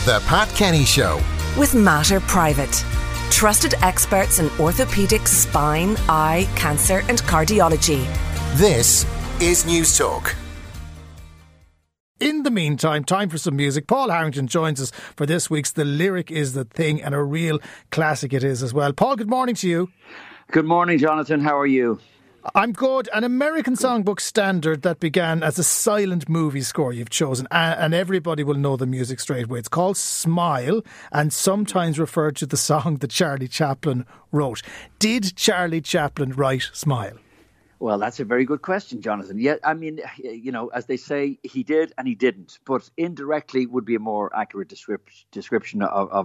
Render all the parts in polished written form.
The Pat Kenny Show with Mater Private. Trusted experts in orthopaedics, spine, eye, cancer and cardiology. This is News Talk. In the meantime, time for some music. Paul Harrington joins us for this week's The Lyric is the Thing, and a real classic it is as well. Paul, good morning to you. Good morning, Jonathan. How are you? I'm good. An American songbook standard that began as a silent movie score you've chosen, and everybody will know the music straight away. It's called Smile, and sometimes referred to the song that Charlie Chaplin wrote. Did Charlie Chaplin write Smile? Well, that's a very good question, Jonathan. Yeah, I mean, you know, as they say, he did and he didn't, but indirectly would be a more accurate description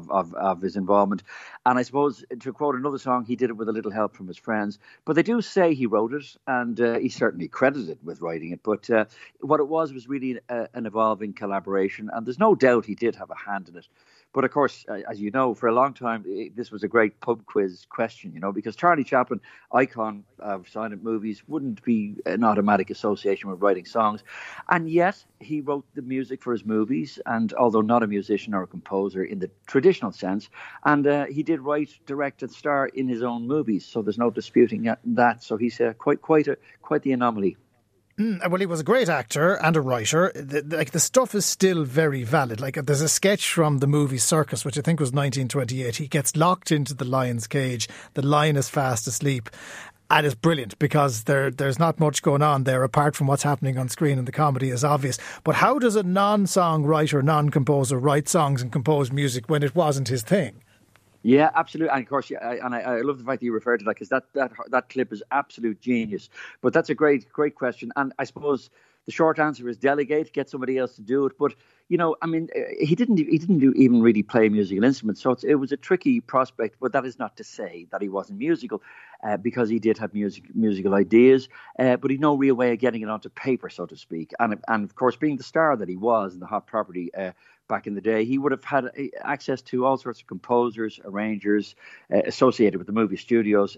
of his involvement. And I suppose, to quote another song, he did it with a little help from his friends. But they do say he wrote it, and he's certainly credited with writing it. But what it was really an evolving collaboration, and there's no doubt he did have a hand in it. But of course, as you know, for a long time, this was a great pub quiz question, you know, because Charlie Chaplin, icon of silent movies, wouldn't be an automatic association with writing songs. And yet he wrote the music for his movies. And although not a musician or a composer in the traditional sense, and he did write, direct and star in his own movies. So there's no disputing that. So he's quite the anomaly. Well, he was a great actor and a writer. The stuff is still very valid. Like, there's a sketch from the movie Circus, which I think was 1928. He gets locked into the lion's cage. The lion is fast asleep. And it's brilliant because there's not much going on there apart from what's happening on screen, and the comedy is obvious. But how does a non-songwriter, non-composer write songs and compose music when it wasn't his thing? Yeah, absolutely. And of course, I love the fact that you referred to that, because that clip is absolute genius. But that's a great question. And I suppose the short answer is delegate, get somebody else to do it. But, you know, I mean, he didn't even really play musical instruments. So it was a tricky prospect. But that is not to say that he wasn't musical, because he did have musical ideas. But he had no real way of getting it onto paper, so to speak. And of course, being the star that he was in the hot property back in the day, he would have had access to all sorts of composers, arrangers associated with the movie studios.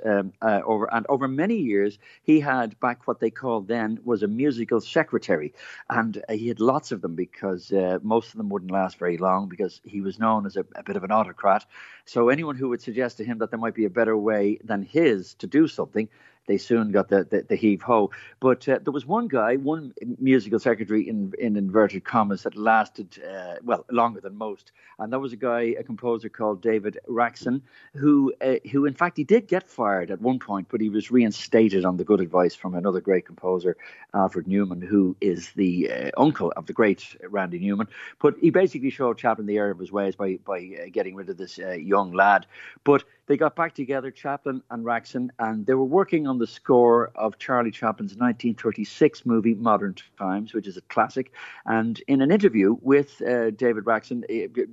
Over many years, he had back what they called then was a musical secretary, and he had lots of them, because most of them wouldn't last very long, because he was known as a bit of an autocrat. So anyone who would suggest to him that there might be a better way than his to do something, they soon got the heave-ho. But there was one musical secretary in inverted commas, that lasted, longer than most. And that was a composer called David Raksin, who in fact, he did get fired at one point, but he was reinstated on the good advice from another great composer, Alfred Newman, who is the uncle of the great Randy Newman. But he basically showed Chaplin the error of his ways by getting rid of this young lad. But they got back together, Chaplin and Raksin, and they were working on the score of Charlie Chaplin's 1936 movie Modern Times, which is a classic. And in an interview with David Raksin,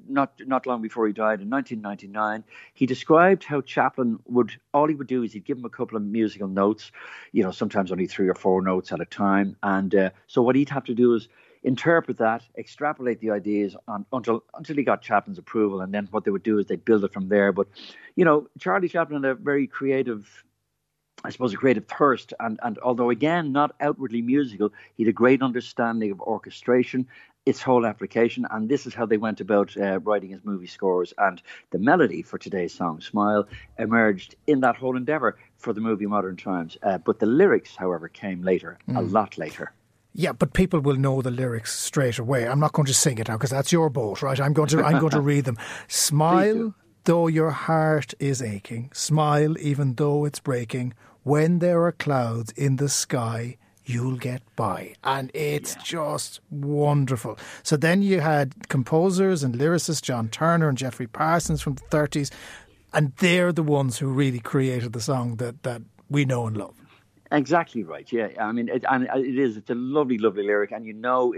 not long before he died in 1999, he described how Chaplin all he would do is he'd give him a couple of musical notes, you know, sometimes only 3 or 4 notes at a time. And so what he'd have to do is interpret that, extrapolate the ideas until he got Chaplin's approval, and then what they would do is they'd build it from there. But, you know, Charlie Chaplin had a very creative, I suppose, a creative thirst, and although, again, not outwardly musical, he had a great understanding of orchestration, its whole application, and this is how they went about writing his movie scores. And the melody for today's song, Smile, emerged in that whole endeavour for the movie Modern Times. But the lyrics, however, came later, a lot later. Yeah, but people will know the lyrics straight away. I'm not going to sing it now because that's your boat, right? I'm going to read them. Smile, though your heart is aching. Smile, even though it's breaking. When there are clouds in the sky, you'll get by. And it's just wonderful. So then you had composers and lyricists, John Turner and Geoffrey Parsons from the 30s, and they're the ones who really created the song that we know and love. Exactly right. Yeah, I mean, it's a lovely, lovely lyric, and you know,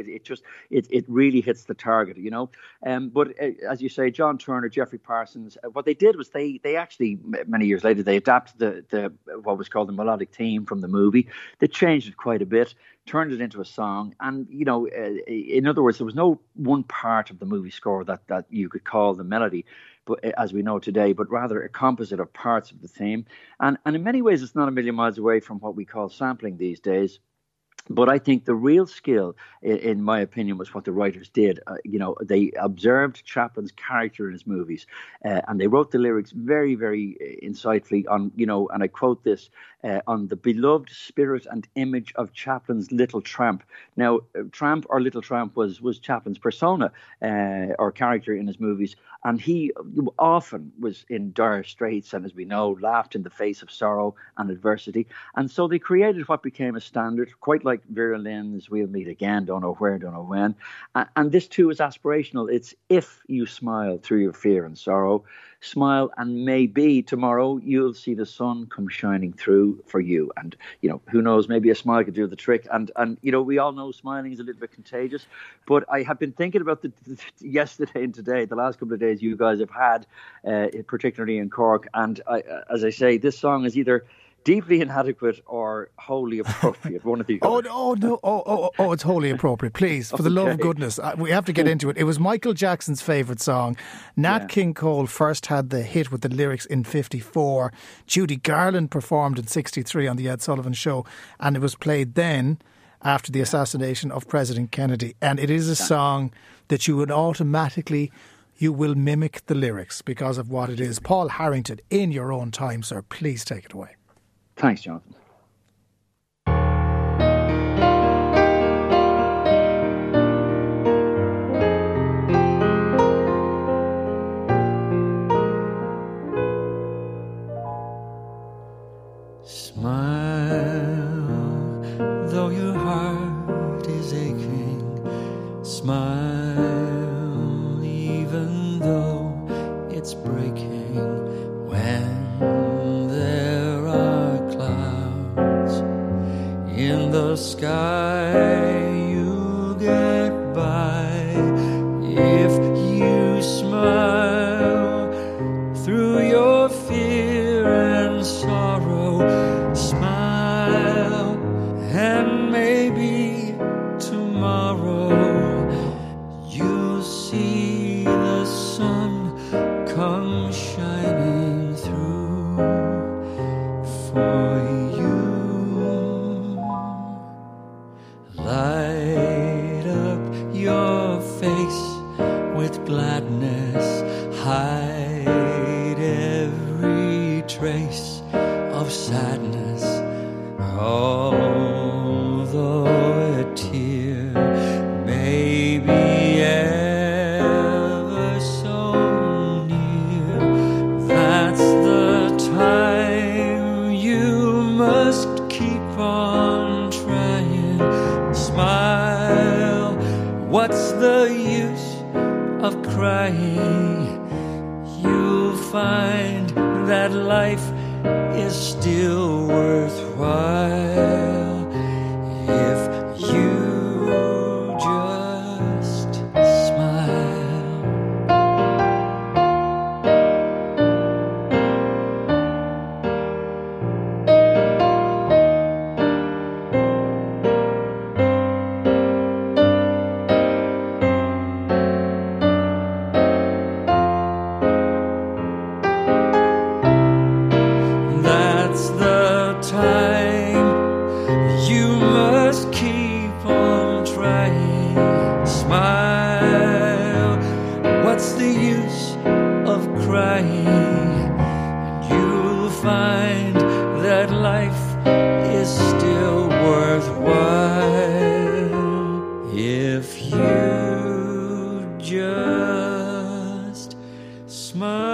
it really hits the target. You know, but as you say, John Turner, Geoffrey Parsons, what they did was they actually many years later they adapted the what was called the melodic theme from the movie. They changed it quite a bit, turned it into a song, and you know, in other words, there was no one part of the movie score that you could call the melody, but as we know today, but rather a composite of parts of the theme. And in many ways, it's not a million miles away from what we call sampling these days. But I think the real skill, in my opinion, was what the writers did. They observed Chaplin's character in his movies, and they wrote the lyrics very, very insightfully on, and I quote this, on the beloved spirit and image of Chaplin's Little Tramp. Now, Tramp or Little Tramp was Chaplin's persona or character in his movies, and he often was in dire straits and, as we know, laughed in the face of sorrow and adversity. And so they created what became a standard, quite like Vera Lynn's We'll Meet Again, Don't Know Where, Don't Know When. And this too is aspirational. It's if you smile through your fear and sorrow, smile and maybe tomorrow you'll see the sun come shining through for you. And, who knows, maybe a smile could do the trick. And we all know smiling is a little bit contagious. But I have been thinking about yesterday and today, the last couple of days you guys have had, particularly in Cork. And as I say, this song is either deeply inadequate or wholly appropriate. One of the other. It's wholly appropriate. Please, for the love of goodness, we have to get into it. It was Michael Jackson's favourite song. Nat King Cole first had the hit with the lyrics in 54. Judy Garland performed in 63 on the Ed Sullivan Show, and it was played then after the assassination of President Kennedy. And it is a song that you would automatically, you will mimic the lyrics because of what it is. Paul Harrington, in your own time, sir, please take it away. Thanks, Jonathan. Smile, though your heart is aching. Smile, even though it's breaking. When there are clouds in the sky, you get by. If you smile through your fear and sorrow, smile, and maybe tomorrow you'll see the sun come shining through for you. Light up your face with gladness, hide every trace of sadness, although a tear may be ever so near. That's the time you must keep on trying. Smile, what's the use of crying? You'll find that life is still worthwhile if you just smile. That's the time you must keep on trying. Smile, what's the use of crying? You'll find that life is still worthwhile if you just smile.